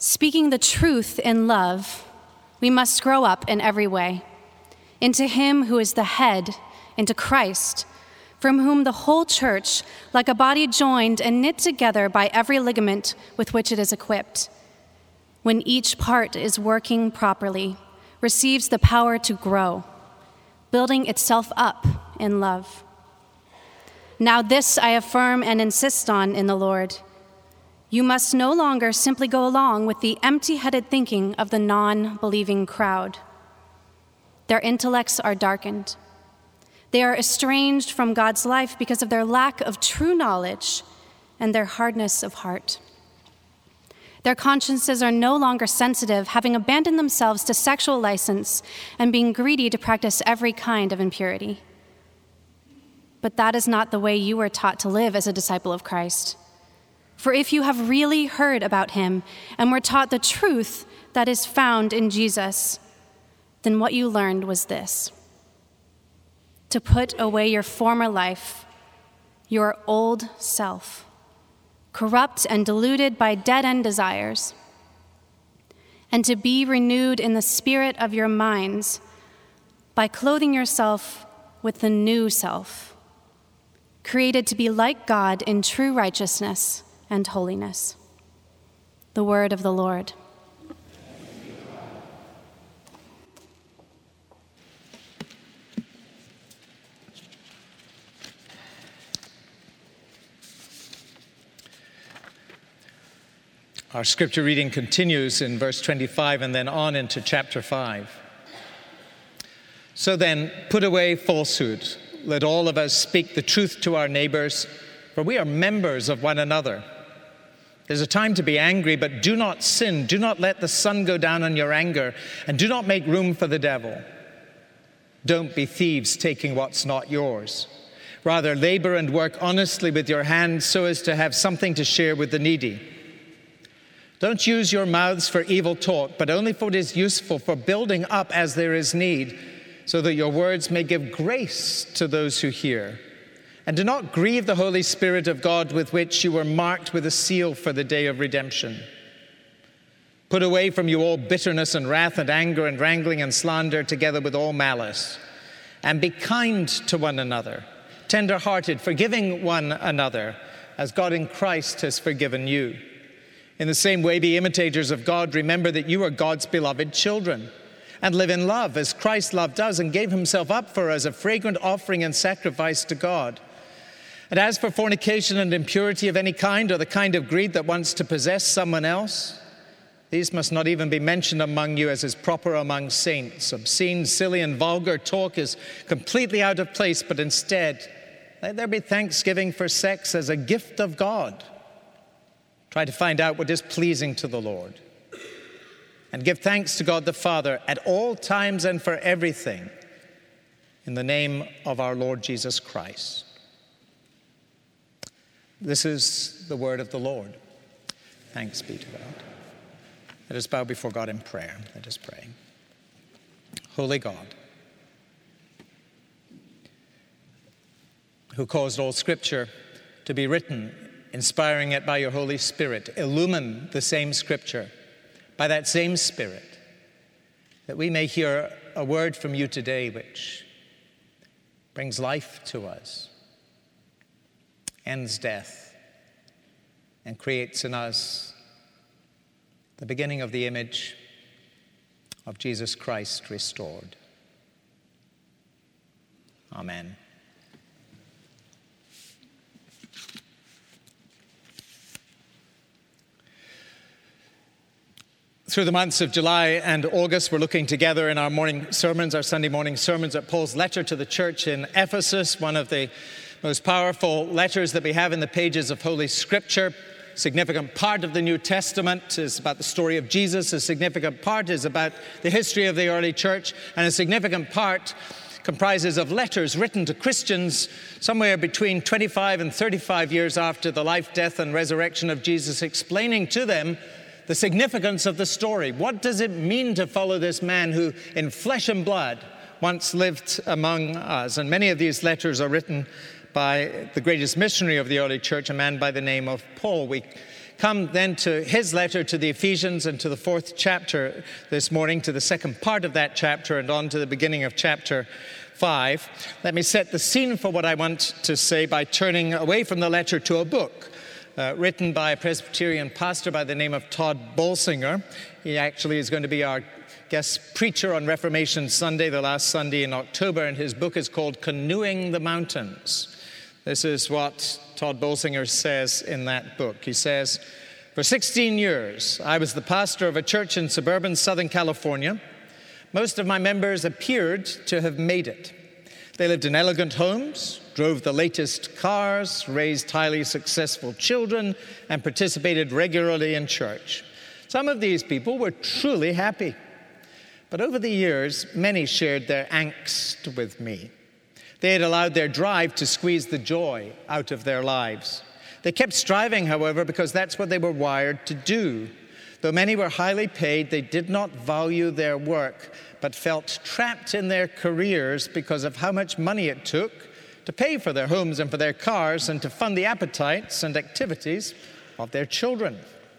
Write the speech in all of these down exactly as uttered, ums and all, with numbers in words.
Speaking the truth in love, we must grow up in every way, into him who is the head, into Christ, from whom the whole church, like a body joined and knit together by every ligament with which it is equipped, when each part is working properly, receives the power to grow, building itself up in love. Now this I affirm and insist on in the Lord. You must no longer simply go along with the empty-headed thinking of the non-believing crowd. Their intellects are darkened. They are estranged from God's life because of their lack of true knowledge and their hardness of heart. Their consciences are no longer sensitive, having abandoned themselves to sexual license and being greedy to practice every kind of impurity. But that is not the way you were taught to live as a disciple of Christ. For if you have really heard about him and were taught the truth that is found in Jesus, then what you learned was this: to put away your former life, your old self, corrupt and deluded by dead-end desires, and to be renewed in the spirit of your minds by clothing yourself with the new self, created to be like God in true righteousness and holiness. The word of the Lord. Our scripture reading continues in verse twenty-five and then on into chapter five. So then, put away falsehood. Let all of us speak the truth to our neighbors, for we are members of one another. There's a time to be angry, but do not sin. Do not let the sun go down on your anger, and do not make room for the devil. Don't be thieves taking what's not yours. Rather, labor and work honestly with your hands so as to have something to share with the needy. Don't use your mouths for evil talk, but only for what is useful, for building up as there is need, so that your words may give grace to those who hear. And do not grieve the Holy Spirit of God, with which you were marked with a seal for the day of redemption. Put away from you all bitterness and wrath and anger and wrangling and slander, together with all malice. And be kind to one another, tender-hearted, forgiving one another, as God in Christ has forgiven you. In the same way, be imitators of God. Remember that you are God's beloved children, and live in love as Christ loved us and gave himself up for us, a fragrant offering and sacrifice to God. And as for fornication and impurity of any kind, or the kind of greed that wants to possess someone else, these must not even be mentioned among you, as is proper among saints. Obscene, silly, and vulgar talk is completely out of place, but instead, let there be thanksgiving for sex as a gift of God. Try to find out what is pleasing to the Lord. And give thanks to God the Father at all times and for everything, in the name of our Lord Jesus Christ. This is the word of the Lord. Thanks be to God. Let us bow before God in prayer. Let us pray. Holy God, who caused all Scripture to be written, inspiring it by your Holy Spirit, illumine the same Scripture by that same Spirit, that we may hear a word from you today which brings life to us, ends death, and creates in us the beginning of the image of Jesus Christ restored. Amen. Through the months of July and August, we're looking together in our morning sermons, our Sunday morning sermons, at Paul's letter to the church in Ephesus, one of the most powerful letters that we have in the pages of Holy Scripture. A significant part of the New Testament is about the story of Jesus. A significant part is about the history of the early church. And a significant part comprises of letters written to Christians somewhere between twenty-five and thirty-five years after the life, death, and resurrection of Jesus, explaining to them the significance of the story. What does it mean to follow this man who, in flesh and blood, once lived among us? And many of these letters are written by the greatest missionary of the early church, a man by the name of Paul. We come then to his letter to the Ephesians and to the fourth chapter this morning, to the second part of that chapter and on to the beginning of chapter five. Let me set the scene for what I want to say by turning away from the letter to a book uh, written by a Presbyterian pastor by the name of Todd Bolsinger. He actually is going to be our guest preacher on Reformation Sunday, the last Sunday in October, and his book is called Canoeing the Mountains. This is what Todd Bolsinger says in that book. He says, "For sixteen years, I was the pastor of a church in suburban Southern California. Most of my members appeared to have made it. They lived in elegant homes, drove the latest cars, raised highly successful children, and participated regularly in church. Some of these people were truly happy. But over the years, many shared their angst with me. They had allowed their drive to squeeze the joy out of their lives. They kept striving, however, because that's what they were wired to do. Though many were highly paid, they did not value their work, but felt trapped in their careers because of how much money it took to pay for their homes and for their cars and to fund the appetites and activities of their children.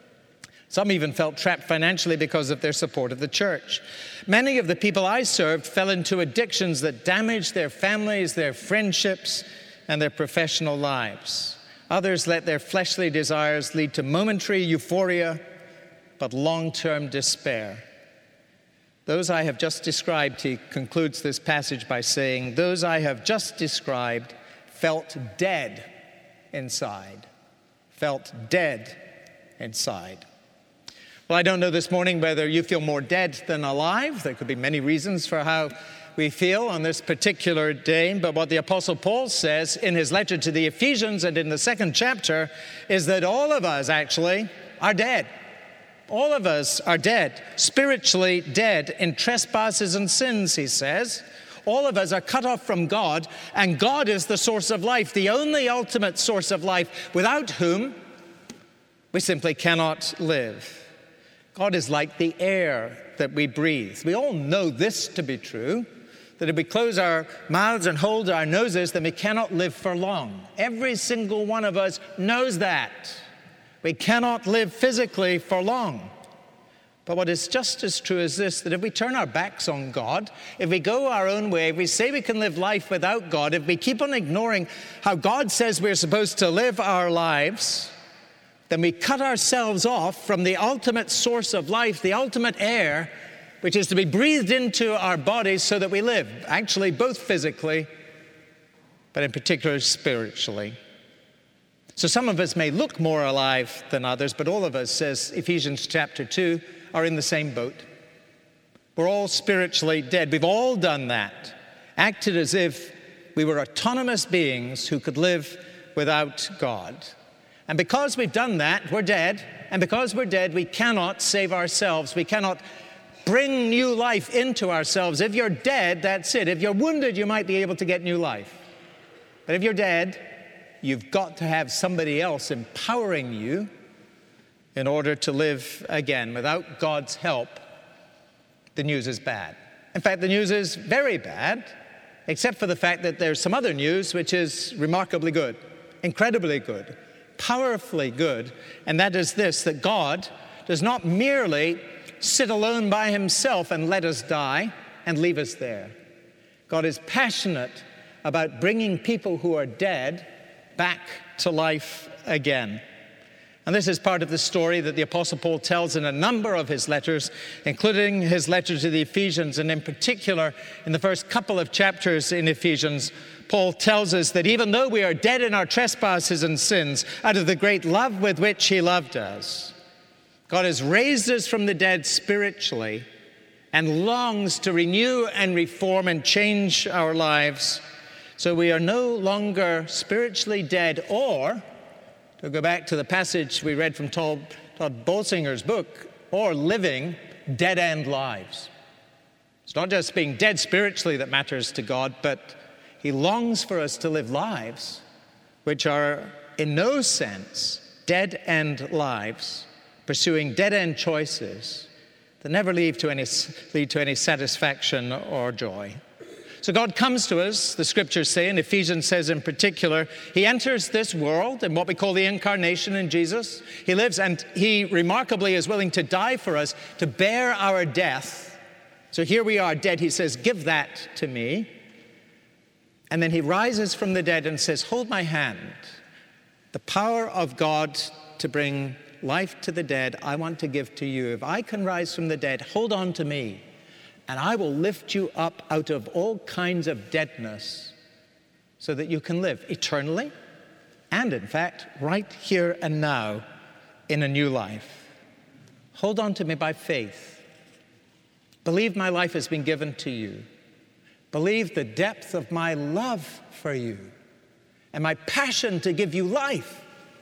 Some even felt trapped financially because of their support of the church. Many of the people I served fell into addictions that damaged their families, their friendships, and their professional lives. Others let their fleshly desires lead to momentary euphoria, but long-term despair. Those I have just described," he concludes this passage by saying, "those I have just described felt dead inside, felt dead inside." Well, I don't know this morning whether you feel more dead than alive. There could be many reasons for how we feel on this particular day, but what the Apostle Paul says in his letter to the Ephesians and in the second chapter is that all of us actually are dead. All of us are dead, spiritually dead in trespasses and sins, he says. All of us are cut off from God, and God is the source of life, the only ultimate source of life, without whom we simply cannot live. God is like the air that we breathe. We all know this to be true, that if we close our mouths and hold our noses, then we cannot live for long. Every single one of us knows that. We cannot live physically for long. But what is just as true is this, that if we turn our backs on God, if we go our own way, if we say we can live life without God, if we keep on ignoring how God says we're supposed to live our lives, then we cut ourselves off from the ultimate source of life, the ultimate air, which is to be breathed into our bodies so that we live, actually both physically, but in particular spiritually. So some of us may look more alive than others, but all of us, says Ephesians chapter two, are in the same boat. We're all spiritually dead. We've all done that, acted as if we were autonomous beings who could live without God. And because we've done that, we're dead. And because we're dead, we cannot save ourselves. We cannot bring new life into ourselves. If you're dead, that's it. If you're wounded, you might be able to get new life. But if you're dead, you've got to have somebody else empowering you in order to live again. Without God's help, the news is bad. In fact, the news is very bad, except for the fact that there's some other news which is remarkably good, incredibly good, powerfully good, and that is this, that God does not merely sit alone by himself and let us die and leave us there. God is passionate about bringing people who are dead back to life again. And this is part of the story that the Apostle Paul tells in a number of his letters, including his letter to the Ephesians, and in particular, in the first couple of chapters in Ephesians, Paul tells us that even though we are dead in our trespasses and sins, out of the great love with which he loved us, God has raised us from the dead spiritually and longs to renew and reform and change our lives. So we are no longer spiritually dead, or, to go back to the passage we read from Todd, Todd Bolsinger's book, or living dead-end lives. It's not just being dead spiritually that matters to God, but he longs for us to live lives which are in no sense dead-end lives, pursuing dead-end choices that never lead to any, lead to any satisfaction or joy. So God comes to us, the scriptures say, and Ephesians says in particular, he enters this world in what we call the incarnation in Jesus. He lives, and he remarkably is willing to die for us, to bear our death. So here we are dead. He says, give that to me. And then he rises from the dead and says, hold my hand. The power of God to bring life to the dead, I want to give to you. If I can rise from the dead, hold on to me. And I will lift you up out of all kinds of deadness so that you can live eternally and, in fact, right here and now in a new life. Hold on to me by faith. Believe my life has been given to you. Believe the depth of my love for you and my passion to give you life.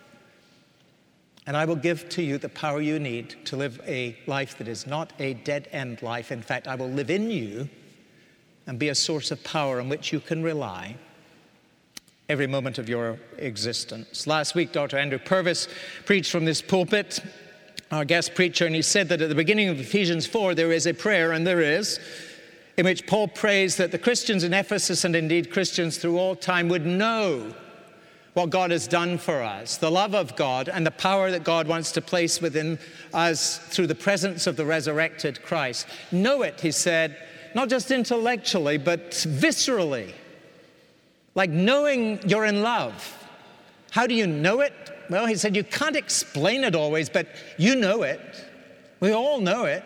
And I will give to you the power you need to live a life that is not a dead-end life. In fact, I will live in you and be a source of power on which you can rely every moment of your existence. Last week, Doctor Andrew Purvis preached from this pulpit, our guest preacher, and he said that at the beginning of Ephesians four, there is a prayer, and there is, in which Paul prays that the Christians in Ephesus, and indeed Christians through all time, would know what God has done for us, the love of God and the power that God wants to place within us through the presence of the resurrected Christ. Know it, he said, not just intellectually, but viscerally. Like knowing you're in love. How do you know it? Well, he said, you can't explain it always, but you know it. We all know it.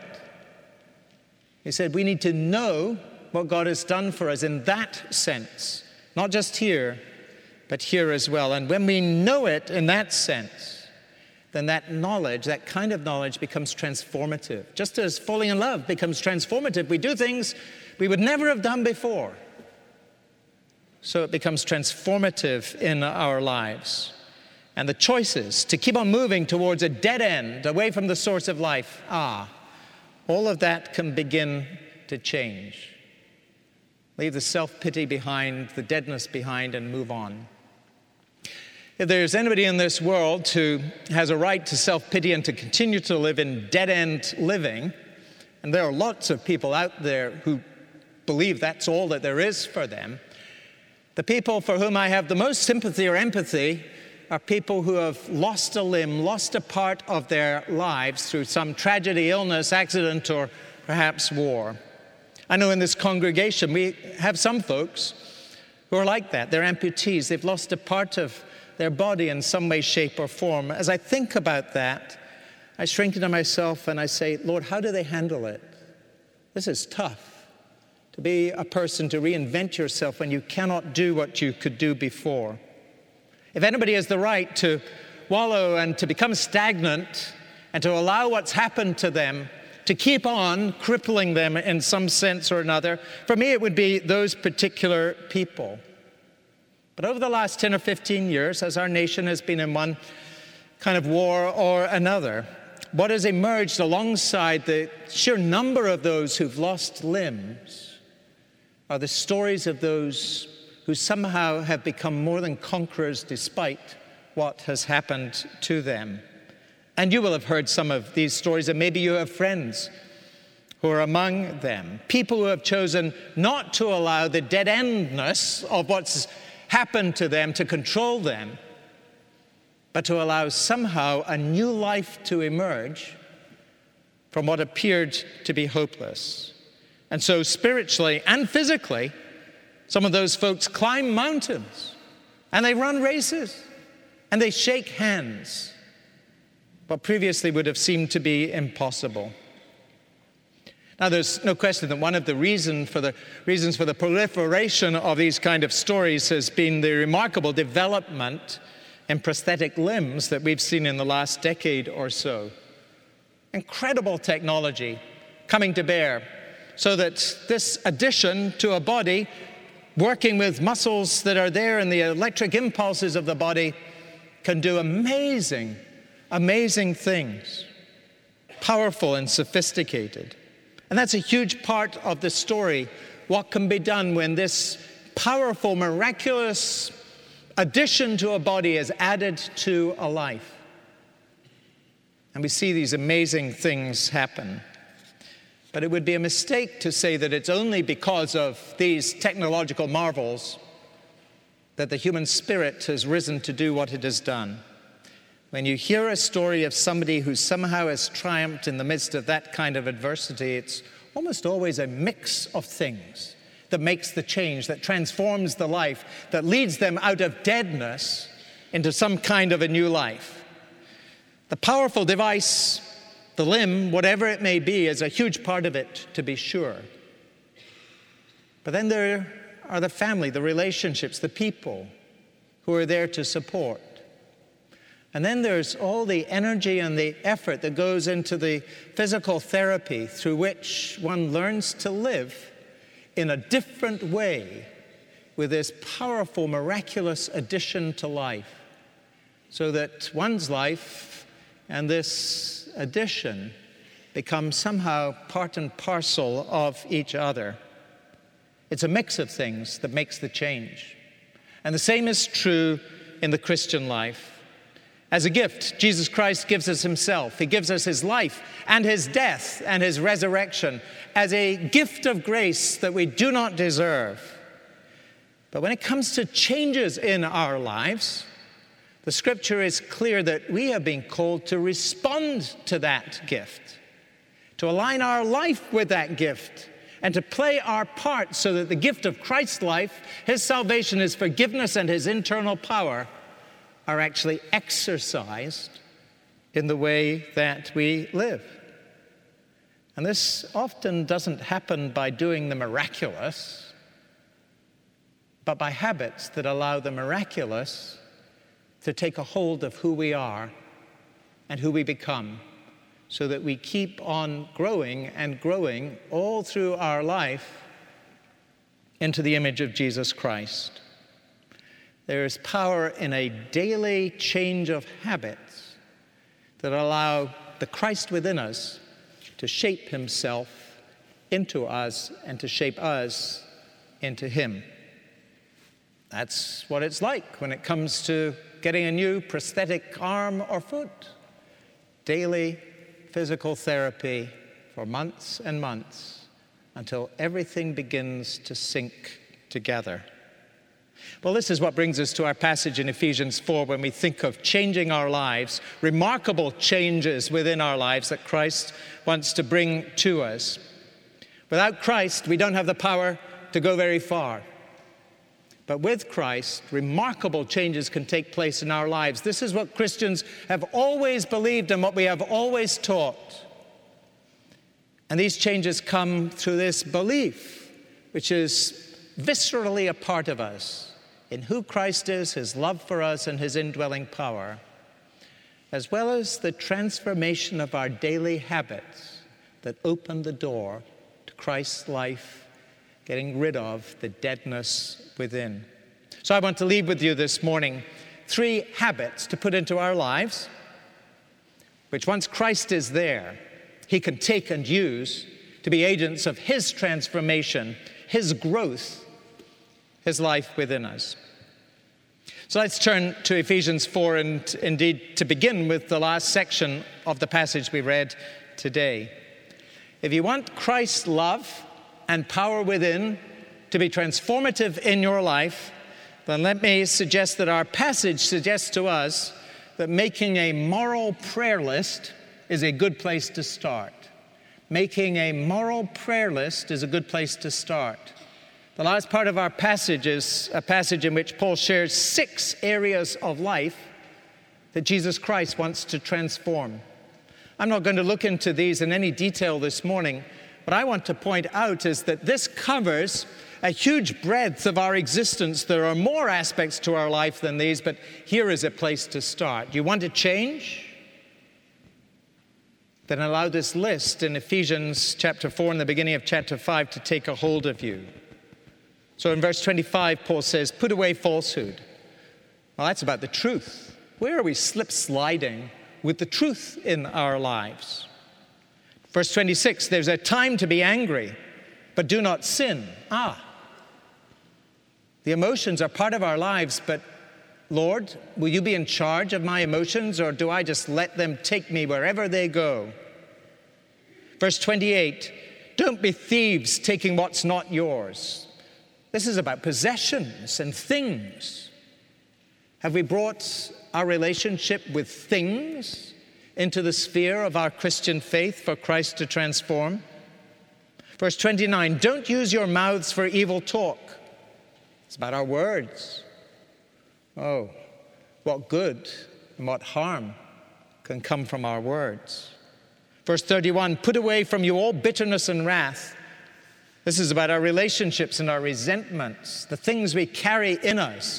He said, we need to know what God has done for us in that sense, not just here, but here as well. And when we know it in that sense, then that knowledge, that kind of knowledge becomes transformative. Just as falling in love becomes transformative, we do things we would never have done before. So it becomes transformative in our lives. And the choices to keep on moving towards a dead end, away from the source of life, ah, all of that can begin to change. Leave the self-pity behind, the deadness behind, and move on. If there's anybody in this world who has a right to self-pity and to continue to live in dead-end living, and there are lots of people out there who believe that's all that there is for them, the people for whom I have the most sympathy or empathy are people who have lost a limb, lost a part of their lives through some tragedy, illness, accident, or perhaps war. I know in this congregation we have some folks who are like that. They're amputees. They've lost a part of their body in some way, shape, or form. As I think about that, I shrink into myself and I say, Lord, how do they handle it? This is tough, to be a person, to reinvent yourself when you cannot do what you could do before. If anybody has the right to wallow and to become stagnant and to allow what's happened to them to keep on crippling them in some sense or another, for me it would be those particular people. But over the last ten or fifteen years, as our nation has been in one kind of war or another, what has emerged alongside the sheer number of those who've lost limbs are the stories of those who somehow have become more than conquerors despite what has happened to them. And you will have heard some of these stories, and maybe you have friends who are among them. People who have chosen not to allow the dead-endness of what's happened to them to control them, but to allow somehow a new life to emerge from what appeared to be hopeless. And so spiritually and physically, some of those folks climb mountains, and they run races, and they shake hands, what previously would have seemed to be impossible. Now, there's no question that one of the reason for the reasons for the proliferation of these kind of stories has been the remarkable development in prosthetic limbs that we've seen in the last decade or so. Incredible technology coming to bear so that this addition to a body, working with muscles that are there and the electric impulses of the body, can do amazing, amazing things, powerful and sophisticated. And that's a huge part of the story, what can be done when this powerful, miraculous addition to a body is added to a life. And we see these amazing things happen. But it would be a mistake to say that it's only because of these technological marvels that the human spirit has risen to do what it has done. When you hear a story of somebody who somehow has triumphed in the midst of that kind of adversity, it's almost always a mix of things that makes the change, that transforms the life, that leads them out of deadness into some kind of a new life. The powerful device, the limb, whatever it may be, is a huge part of it, to be sure. But then there are the family, the relationships, the people who are there to support. And then there's all the energy and the effort that goes into the physical therapy through which one learns to live in a different way with this powerful, miraculous addition to life, so that one's life and this addition become somehow part and parcel of each other. It's a mix of things that makes the change. And the same is true in the Christian life. As a gift, Jesus Christ gives us himself. He gives us his life and his death and his resurrection as a gift of grace that we do not deserve. But when it comes to changes in our lives, the scripture is clear that we have been called to respond to that gift, to align our life with that gift, and to play our part so that the gift of Christ's life, his salvation, his forgiveness, and his internal power are actually exercised in the way that we live. And this often doesn't happen by doing the miraculous, but by habits that allow the miraculous to take a hold of who we are and who we become, so that we keep on growing and growing all through our life into the image of Jesus Christ. There is power in a daily change of habits that allow the Christ within us to shape himself into us and to shape us into him. That's what it's like when it comes to getting a new prosthetic arm or foot. Daily physical therapy for months and months until everything begins to sink together. Well, this is what brings us to our passage in Ephesians four when we think of changing our lives, remarkable changes within our lives that Christ wants to bring to us. Without Christ, we don't have the power to go very far. But with Christ, remarkable changes can take place in our lives. This is what Christians have always believed and what we have always taught. And these changes come through this belief, which is viscerally a part of us, in who Christ is, his love for us, and his indwelling power, as well as the transformation of our daily habits that open the door to Christ's life, getting rid of the deadness within. So I want to leave with you this morning three habits to put into our lives, which once Christ is there, he can take and use to be agents of his transformation, his growth, his life within us. So let's turn to Ephesians four, and indeed to begin with the last section of the passage we read today. If you want Christ's love and power within to be transformative in your life, then let me suggest that our passage suggests to us that making a moral prayer list is a good place to start. Making a moral prayer list is a good place to start. The last part of our passage is a passage in which Paul shares six areas of life that Jesus Christ wants to transform. I'm not going to look into these in any detail this morning. What I want to point out is that this covers a huge breadth of our existence. There are more aspects to our life than these, but here is a place to start. You want to change? Then allow this list in Ephesians chapter four and the beginning of chapter five to take a hold of you. So in verse twenty-five, Paul says, put away falsehood. Well, that's about the truth. Where are we slip-sliding with the truth in our lives? Verse twenty-six, there's a time to be angry, but do not sin. Ah, the emotions are part of our lives, but Lord, will you be in charge of my emotions, or do I just let them take me wherever they go? Verse twenty-eight, Don't be thieves taking what's not yours. This is about possessions and things. Have we brought our relationship with things into the sphere of our Christian faith for Christ to transform? Verse twenty-nine, don't use your mouths for evil talk. It's about our words. Oh, what good and what harm can come from our words. Verse thirty-one, put away from you all bitterness and wrath. This is about our relationships and our resentments, the things we carry in us,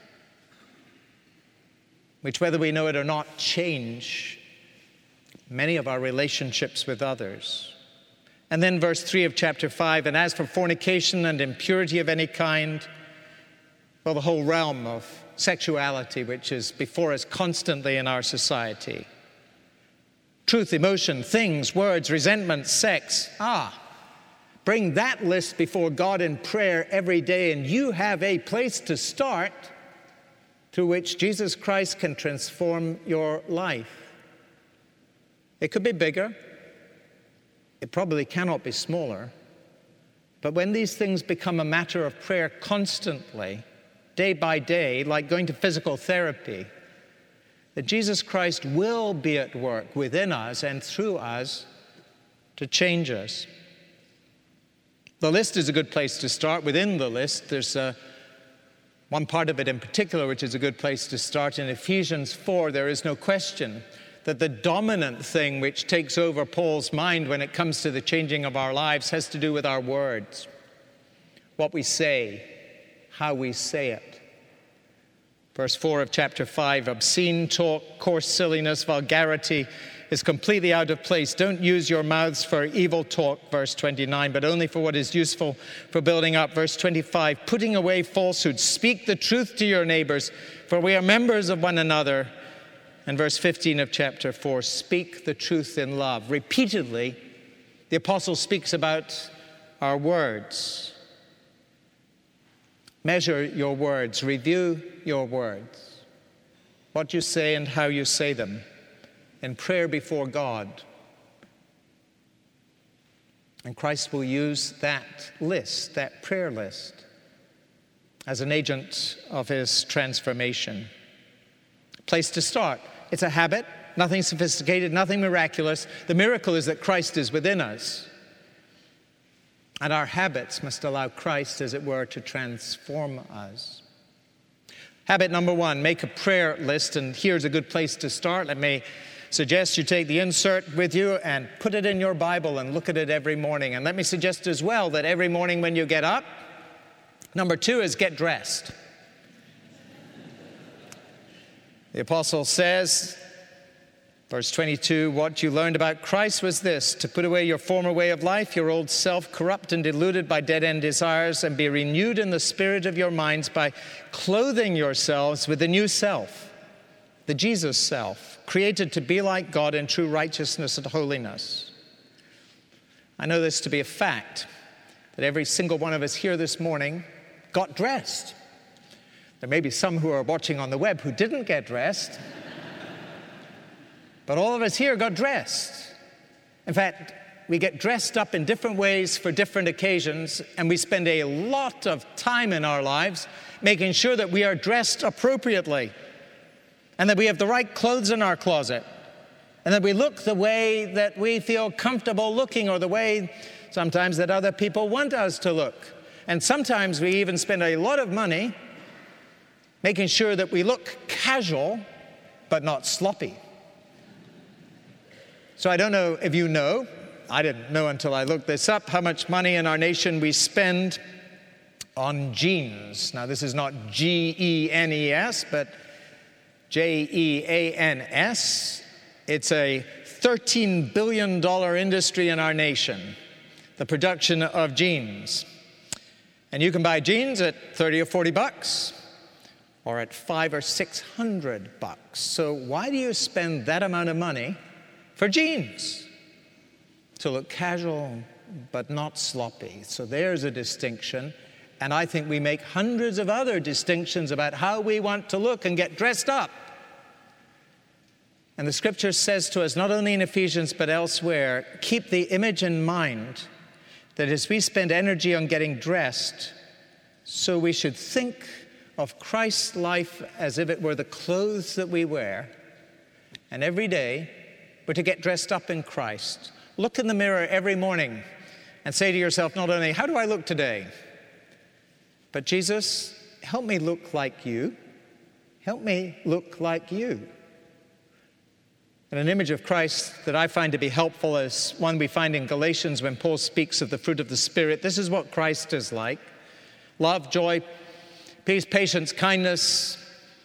which, whether we know it or not, change many of our relationships with others. And then verse three of chapter five, and as for fornication and impurity of any kind, well, the whole realm of sexuality, which is before us constantly in our society. Truth, emotion, things, words, resentment, sex. Ah, bring that list before God in prayer every day, and you have a place to start through which Jesus Christ can transform your life. It could be bigger. It probably cannot be smaller. But when these things become a matter of prayer constantly, day by day, like going to physical therapy, that Jesus Christ will be at work within us and through us to change us. The list is a good place to start. Within the list, there's a, one part of it in particular which is a good place to start. In Ephesians four, there is no question that the dominant thing which takes over Paul's mind when it comes to the changing of our lives has to do with our words, what we say, how we say it. Verse four of chapter five, obscene talk, coarse silliness, vulgarity is completely out of place. Don't use your mouths for evil talk, verse twenty-nine, but only for what is useful for building up. Verse twenty-five, putting away falsehood. Speak the truth to your neighbors, for we are members of one another. And verse fifteen of chapter four, speak the truth in love. Repeatedly, the apostle speaks about our words. Measure your words, review your words, what you say and how you say them, in prayer before God. And Christ will use that list, that prayer list, as an agent of his transformation. Place to start. It's a habit, nothing sophisticated, nothing miraculous. The miracle is that Christ is within us. And our habits must allow Christ, as it were, to transform us. Habit number one, make a prayer list. And here's a good place to start. Let me suggest you take the insert with you and put it in your Bible and look at it every morning. And let me suggest as well that every morning when you get up, number two is get dressed. The apostle says, verse twenty-two, what you learned about Christ was this, to put away your former way of life, your old self, corrupt and deluded by dead-end desires, and be renewed in the spirit of your minds by clothing yourselves with the new self, the Jesus self, created to be like God in true righteousness and holiness. I know this to be a fact, that every single one of us here this morning got dressed. There may be some who are watching on the web who didn't get dressed. But all of us here got dressed. In fact, we get dressed up in different ways for different occasions, and we spend a lot of time in our lives making sure that we are dressed appropriately, and that we have the right clothes in our closet, and that we look the way that we feel comfortable looking, or the way sometimes that other people want us to look. And sometimes we even spend a lot of money making sure that we look casual, but not sloppy. So I don't know if you know, I didn't know until I looked this up, how much money in our nation we spend on jeans. Now, this is not G E N E S, but J E A N S. It's a thirteen billion dollars industry in our nation, the production of jeans. And you can buy jeans at thirty or forty bucks, or at five or six hundred bucks. So why do you spend that amount of money for jeans? To look casual, but not sloppy. So there's a distinction. And I think we make hundreds of other distinctions about how we want to look and get dressed up. And the scripture says to us, not only in Ephesians, but elsewhere, keep the image in mind that as we spend energy on getting dressed, so we should think of Christ's life as if it were the clothes that we wear. And every day, we're to get dressed up in Christ. Look in the mirror every morning and say to yourself, not only, how do I look today? But Jesus, help me look like you. Help me look like you. And an image of Christ that I find to be helpful is one we find in Galatians when Paul speaks of the fruit of the Spirit. This is what Christ is like: love, joy, peace, patience, kindness,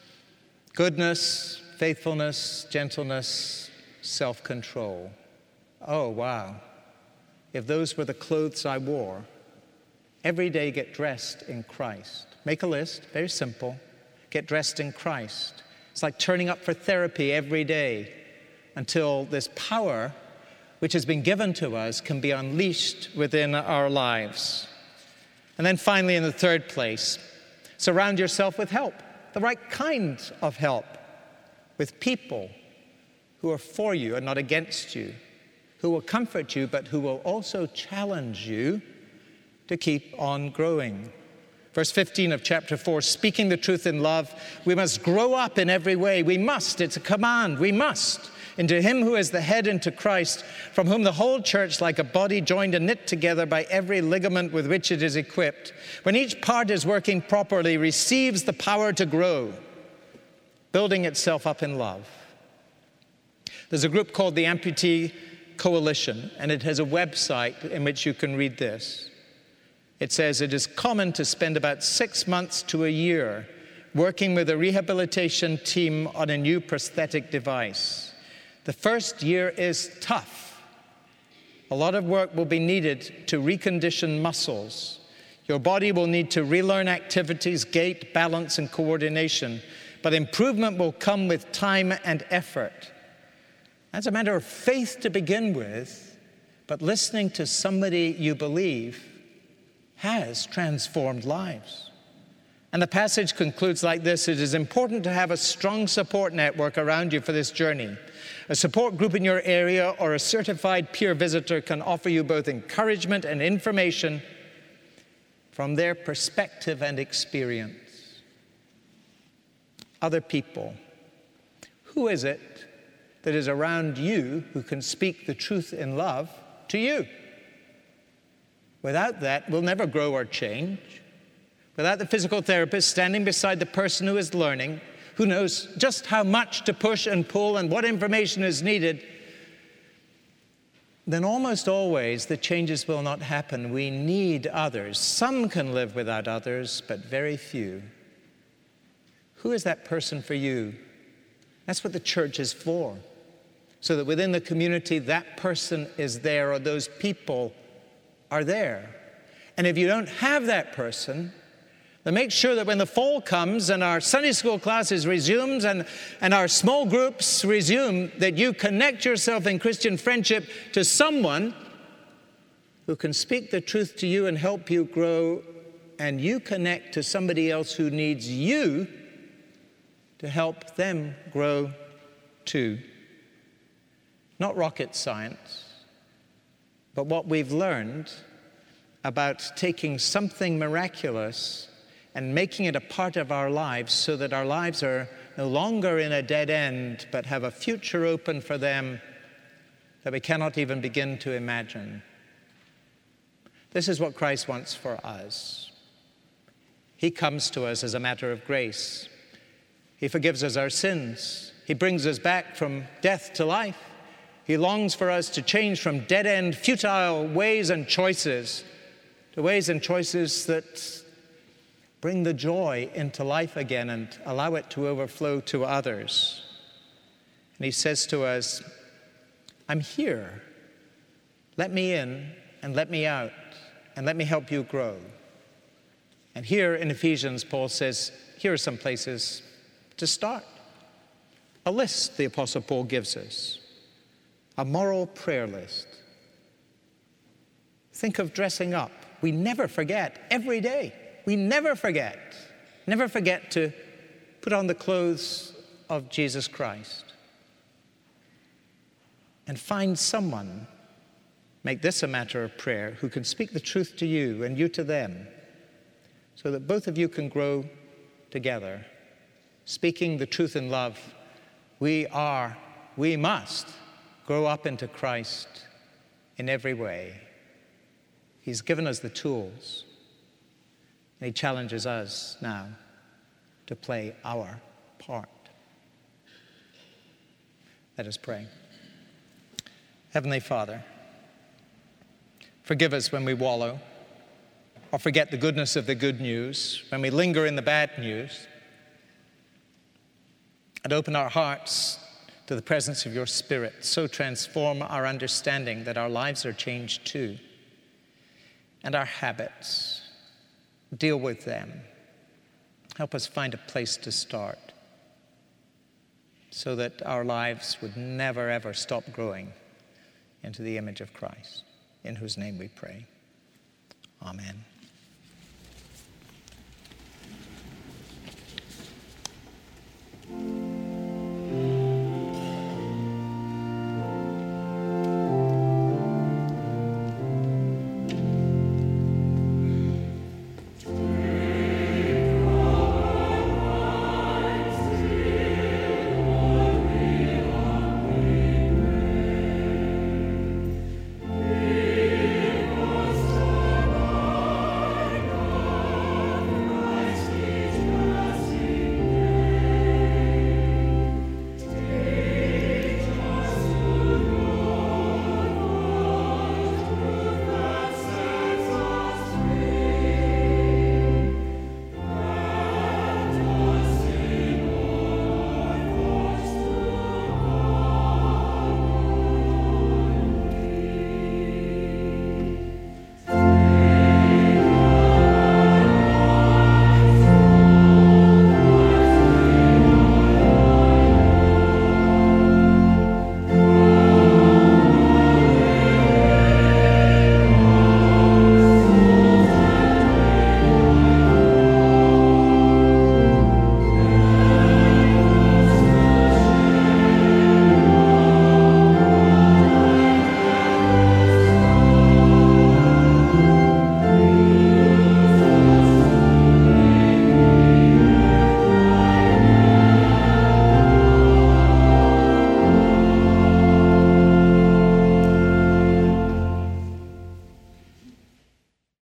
goodness, faithfulness, gentleness, self-control. Oh, wow. If those were the clothes I wore, every day get dressed in Christ. Make a list, very simple. Get dressed in Christ. It's like turning up for therapy every day until this power which has been given to us can be unleashed within our lives. And then finally, in the third place, surround yourself with help, the right kind of help, with people who are for you and not against you, who will comfort you, but who will also challenge you to keep on growing. Verse fifteen of chapter four, speaking the truth in love, we must grow up in every way. We must, it's a command, we must. Into him who is the head, into Christ, from whom the whole church, like a body joined and knit together by every ligament with which it is equipped, when each part is working properly, receives the power to grow, building itself up in love. There's a group called the Amputee Coalition, and it has a website in which you can read this. It says it is common to spend about six months to a year working with a rehabilitation team on a new prosthetic device. The first year is tough. A lot of work will be needed to recondition muscles. Your body will need to relearn activities, gait, balance, and coordination. But improvement will come with time and effort. That's a matter of faith to begin with, but listening to somebody you believe has transformed lives. And the passage concludes like this: it is important to have a strong support network around you for this journey. A support group in your area or a certified peer visitor can offer you both encouragement and information from their perspective and experience. Other people. Who is it that is around you who can speak the truth in love to you? Without that, we'll never grow or change. Without the physical therapist standing beside the person who is learning, who knows just how much to push and pull and what information is needed, then almost always the changes will not happen. We need others. Some can live without others, but very few. Who is that person for you? That's what the church is for, so that within the community that person is there, or those people are there. And if you don't have that person, then make sure that when the fall comes and our Sunday school classes resumes and, and our small groups resume, that you connect yourself in Christian friendship to someone who can speak the truth to you and help you grow, and you connect to somebody else who needs you to help them grow too. Not rocket science, but what we've learned about taking something miraculous and making it a part of our lives so that our lives are no longer in a dead end, but have a future open for them that we cannot even begin to imagine. This is what Christ wants for us. He comes to us as a matter of grace. He forgives us our sins. He brings us back from death to life. He longs for us to change from dead-end, futile ways and choices to ways and choices that bring the joy into life again and allow it to overflow to others. And he says to us, I'm here. Let me in and let me out and let me help you grow. And here in Ephesians, Paul says, here are some places to start. A list the Apostle Paul gives us. A moral prayer list. Think of dressing up. We never forget, every day. We never forget, never forget to put on the clothes of Jesus Christ. And find someone Make this a matter of prayer, who can speak the truth to you and you to them, so that both of you can grow together. Speaking the truth in love, we are, we must grow up into Christ in every way. He's given us the tools, and he challenges us now to play our part. Let us pray. Heavenly Father, forgive us when we wallow or forget the goodness of the good news, when we linger in the bad news, and open our hearts to the presence of your Spirit. So transform our understanding that our lives are changed too, and our habits. Deal with them. Help us find a place to start so that our lives would never, ever stop growing into the image of Christ, in whose name we pray. Amen.